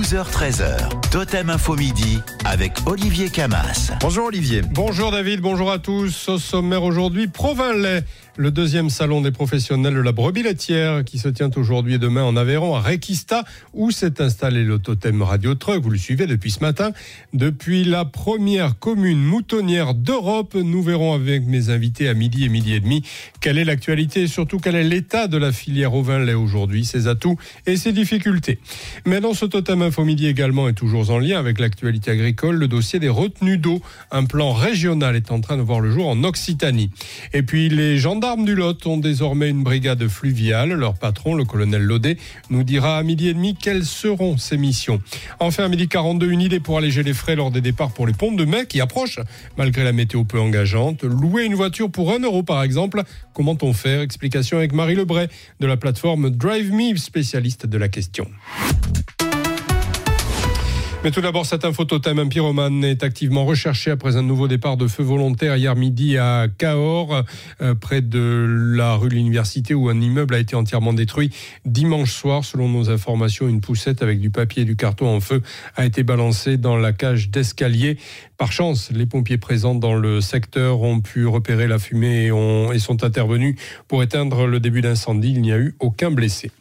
12h-13h, Totem Info Midi avec Olivier Camas. Bonjour Olivier. Bonjour David, bonjour à tous. Au sommaire aujourd'hui, Provins-Lay, le deuxième salon des professionnels de la brebis laitière qui se tient aujourd'hui et demain en Aveyron, à Requista, où s'est installé le Totem Radio Truck. Vous le suivez depuis ce matin. Depuis la première commune moutonnière d'Europe, nous verrons avec mes invités à midi et midi et demi quelle est l'actualité et surtout quel est l'état de la filière au vin lait aujourd'hui, ses atouts et ses difficultés. Mais dans ce Totem Info Midi également est toujours en lien avec l'actualité agricole, le dossier des retenues d'eau. Un plan régional est en train de voir le jour en Occitanie. Et puis les gendarmes du Lot ont désormais une brigade fluviale. Leur patron, le colonel Laudet, nous dira à midi et demi quelles seront ses missions. Enfin, à midi 42, une idée pour alléger les frais lors des départs pour les pompes de mai qui approchent, malgré la météo peu engageante. Louer une voiture pour 1 euro par exemple, comment-on faire? Explication avec Marie Lebray de la plateforme Drive Me, spécialiste de la question. Mais tout d'abord, cette info Totem, un pyromane est activement recherché après un nouveau départ de feu volontaire hier midi à Cahors, près de la rue de l'Université, où un immeuble a été entièrement détruit dimanche soir. Selon nos informations, une poussette avec du papier et du carton en feu a été balancée dans la cage d'escalier. Par chance, les pompiers présents dans le secteur ont pu repérer la fumée et sont intervenus pour éteindre le début d'incendie. Il n'y a eu aucun blessé.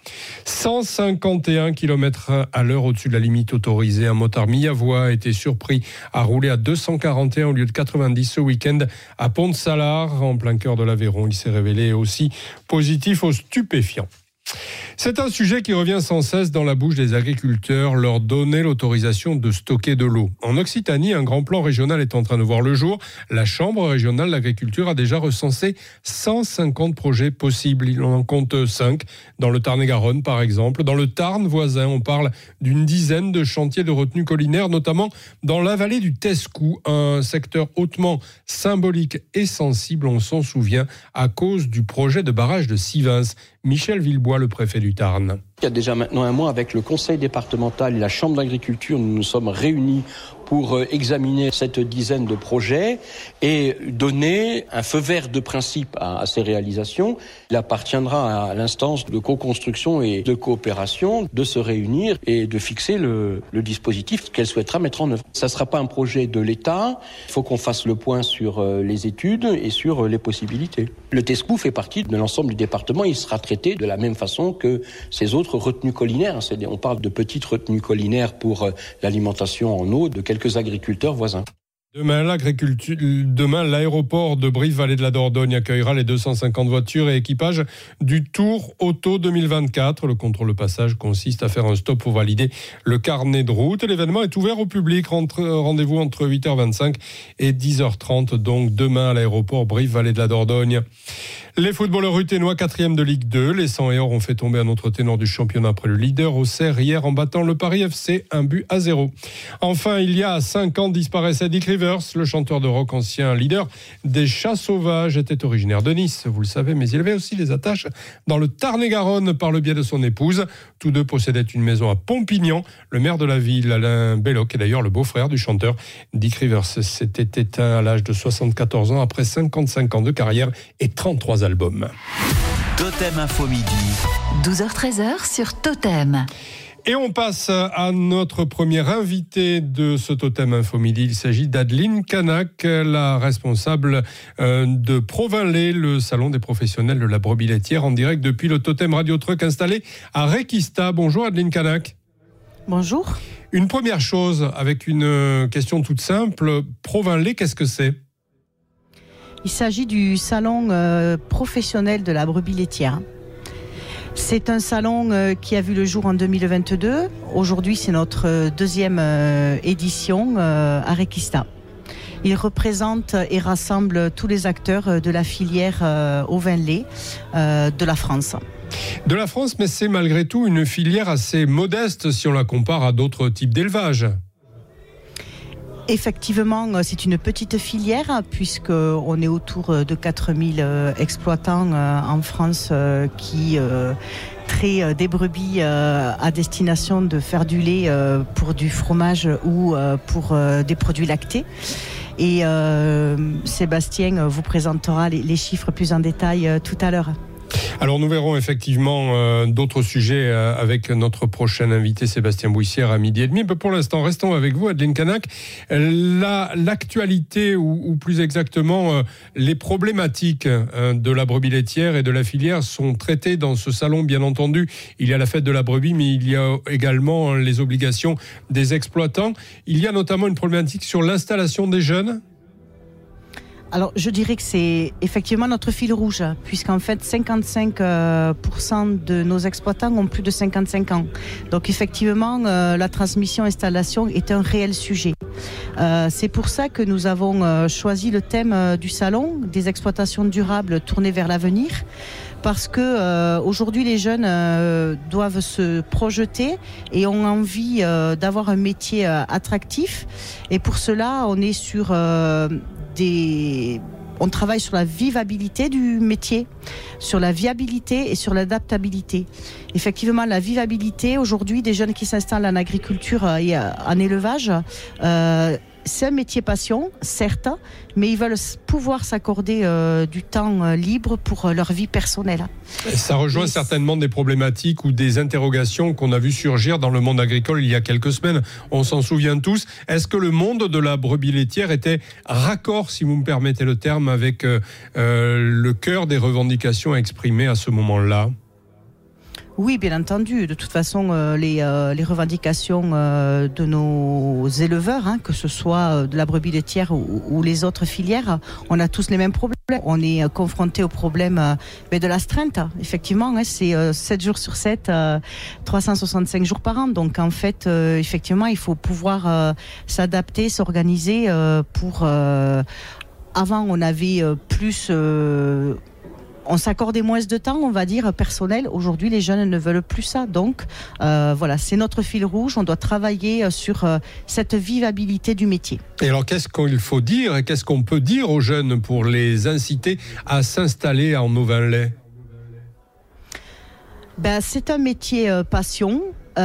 151 km/h au-dessus de la limite autorisée. Un motard mi-avois a été surpris à rouler à 241 au lieu de 90 ce week-end à Pont-de-Salars, en plein cœur de l'Aveyron. Il s'est révélé aussi positif aux stupéfiants. C'est un sujet qui revient sans cesse dans la bouche des agriculteurs, leur donner l'autorisation de stocker de l'eau. En Occitanie, un grand plan régional est en train de voir le jour. La Chambre régionale d'agriculture a déjà recensé 150 projets possibles. Il en compte 5 dans le Tarn-et-Garonne, par exemple. Dans le Tarn voisin, on parle d'une dizaine de chantiers de retenue collinaire, notamment dans la vallée du Tescou, un secteur hautement symbolique et sensible, on s'en souvient, à cause du projet de barrage de Sivens. Michel Villebois, le préfet du Tarn. Il y a déjà maintenant un mois, avec le conseil départemental et la chambre d'agriculture, nous nous sommes réunis pour examiner cette dizaine de projets et donner un feu vert de principe à ces réalisations. Il appartiendra à l'instance de co-construction et de coopération de se réunir et de fixer le dispositif qu'elle souhaitera mettre en œuvre. Ça ne sera pas un projet de l'État. Il faut qu'on fasse le point sur les études et sur les possibilités. Le Tescou fait partie de l'ensemble du département. Il sera traité de la même façon que ces autres retenues collinaires. On parle de petites retenues collinaires pour l'alimentation en eau de quelques agriculteurs voisins. Demain, l'aéroport de Brive-Vallée de la Dordogne accueillera les 250 voitures et équipages du Tour Auto 2024. Le contrôle de passage consiste à faire un stop pour valider le carnet de route. L'événement est ouvert au public. Rendez-vous entre 8h25 et 10h30, donc demain à l'aéroport Brive-Vallée de la Dordogne. Les footballeurs ruténois, 4e de Ligue 2. Les 100 et or ont fait tomber un autre ténor du championnat après le leader Auxerre hier en battant le Paris FC 1-0. Enfin, il y a 5 ans disparaissait Dick Rivers, le chanteur de rock ancien leader des Chats Sauvages, était originaire de Nice, vous le savez, mais il avait aussi des attaches dans le Tarn-et-Garonne par le biais de son épouse. Tous deux possédaient une maison à Pompignan. Le maire de la ville, Alain Belloc, est d'ailleurs le beau-frère du chanteur. Dick Rivers s'était éteint à l'âge de 74 ans après 55 ans de carrière et 33 albums. Totem Info Midi. 12h-13h sur Totem. Et on passe à notre première invitée de ce Totem Info Midi. Il s'agit d'Adeline Canac, la responsable de Provins-Lay, le salon des professionnels de la brebis laitière, en direct depuis le Totem Radio Truck installé à Requista. Bonjour Adeline Canac. Bonjour. Une première chose, avec une question toute simple. Provins-Lay, qu'est-ce que c'est ? Il s'agit du salon professionnel de la brebis laitière. C'est un salon qui a vu le jour en 2022. Aujourd'hui, c'est notre deuxième édition à Requista. Il représente et rassemble tous les acteurs de la filière au vin lait de la France. De la France, mais c'est malgré tout une filière assez modeste si on la compare à d'autres types d'élevage. Effectivement, c'est une petite filière puisqu'on est autour de 4000 exploitants en France qui traient des brebis à destination de faire du lait pour du fromage ou pour des produits lactés. Et Sébastien vous présentera les chiffres plus en détail tout à l'heure. Alors nous verrons effectivement d'autres sujets avec notre prochain invité Sébastien Bouissière à 12h30. Mais pour l'instant, restons avec vous, Adeline Canac. L'actualité ou plus exactement les problématiques de la brebis laitière et de la filière sont traitées dans ce salon. Bien entendu, il y a la fête de la brebis, mais il y a également les obligations des exploitants. Il y a notamment une problématique sur l'installation des jeunes. Alors, je dirais que c'est effectivement notre fil rouge, puisqu'en fait, 55% de nos exploitants ont plus de 55 ans. Donc, effectivement, la transmission-installation est un réel sujet. C'est pour ça que nous avons choisi le thème du salon, des exploitations durables tournées vers l'avenir. Parce que aujourd'hui les jeunes doivent se projeter et ont envie d'avoir un métier attractif. Et pour cela, on est sur on travaille sur la vivabilité du métier, sur la viabilité et sur l'adaptabilité. Effectivement, la vivabilité, aujourd'hui, des jeunes qui s'installent en agriculture et en élevage, c'est un métier passion, certes, mais ils veulent pouvoir s'accorder du temps libre pour leur vie personnelle. Ça rejoint certainement des problématiques ou des interrogations qu'on a vu surgir dans le monde agricole il y a quelques semaines. On s'en souvient tous. Est-ce que le monde de la brebis laitière était raccord, si vous me permettez le terme, avec le cœur des revendications exprimées à ce moment-là ? Oui, bien entendu. De toute façon, les revendications de nos éleveurs, que ce soit de la brebis laitière ou les autres filières, on a tous les mêmes problèmes. On est confronté au problème de l'astreinte. Effectivement, c'est 7 jours sur 7, 365 jours par an. Donc, en fait, effectivement, il faut pouvoir s'adapter, s'organiser pour... Avant, on avait plus... on s'accordait moins de temps, on va dire, personnel. Aujourd'hui, les jeunes ne veulent plus ça. Donc, voilà, c'est notre fil rouge. On doit travailler sur cette vivabilité du métier. Et alors, qu'est-ce qu'il faut dire et qu'est-ce qu'on peut dire aux jeunes pour les inciter à s'installer en Auvin-Lay ? C'est un métier passion. Qui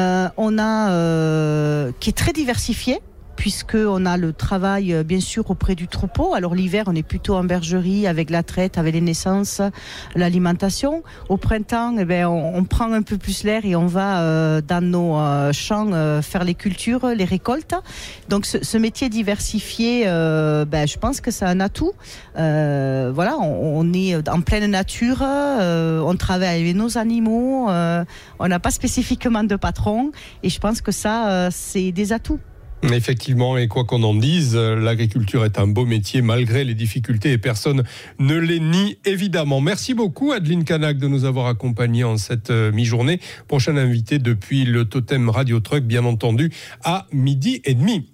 est très diversifié. Puisqu'on a le travail, bien sûr, auprès du troupeau. Alors l'hiver, on est plutôt en bergerie, avec la traite, avec les naissances, l'alimentation. Au printemps, on prend un peu plus l'air et on va dans nos champs faire les cultures, les récoltes. Donc ce métier diversifié, je pense que c'est un atout. Voilà, on est en pleine nature, on travaille avec nos animaux, on n'a pas spécifiquement de patron. Et je pense que ça, c'est des atouts. Effectivement, et quoi qu'on en dise, l'agriculture est un beau métier malgré les difficultés et personne ne les nie évidemment. Merci beaucoup Adeline Canac de nous avoir accompagnés en cette mi-journée. Prochain invité depuis le Totem Radio Truck, bien entendu, à 12h30.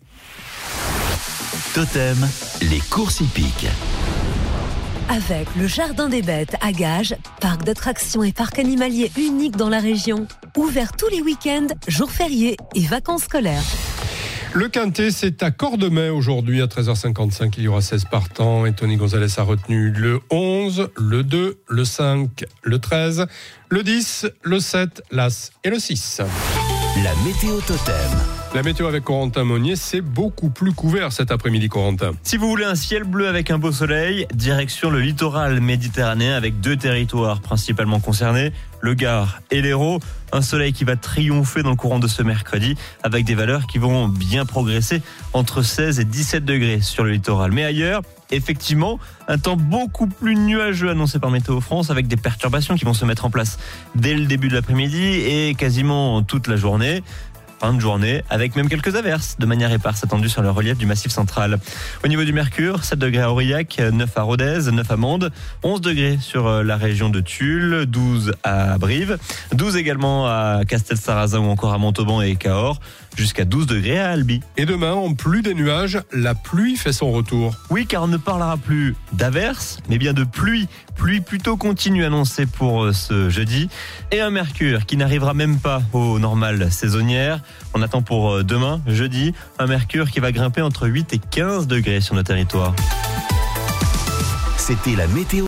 Totem, les courses hippiques. Avec le Jardin des Bêtes à Gages, parc d'attractions et parc animalier unique dans la région, ouvert tous les week-ends, jours fériés et vacances scolaires. Le Quintet, c'est à Cordemais aujourd'hui à 13h55. Il y aura 16 partants et Tony Gonzalez a retenu le 11, le 2, le 5, le 13, le 10, le 7, l'As et le 6. La météo Totem. La météo avec Corentin Monnier, c'est beaucoup plus couvert cet après-midi, Corentin. Si vous voulez un ciel bleu avec un beau soleil, direction le littoral méditerranéen avec 2 territoires principalement concernés, le Gard et l'Hérault. Un soleil qui va triompher dans le courant de ce mercredi avec des valeurs qui vont bien progresser entre 16 et 17 degrés sur le littoral. Mais ailleurs, effectivement, un temps beaucoup plus nuageux annoncé par Météo France avec des perturbations qui vont se mettre en place dès le début de l'après-midi et quasiment toute la journée. Fin de journée, avec même quelques averses de manière éparse attendues sur le relief du Massif central. Au niveau du mercure, 7 degrés à Aurillac, 9 à Rodez, 9 à Mende, 11 degrés sur la région de Tulle, 12 à Brive, 12 également à Castel-Sarrazin ou encore à Montauban et Cahors, jusqu'à 12 degrés à Albi. Et demain, en plus des nuages, la pluie fait son retour. Oui, car on ne parlera plus d'averses, mais bien de pluie. Pluie plutôt continue annoncée pour ce jeudi. Et un mercure qui n'arrivera même pas aux normales saisonnières. On attend pour demain, jeudi, un mercure qui va grimper entre 8 et 15 degrés sur notre territoire. C'était la météo.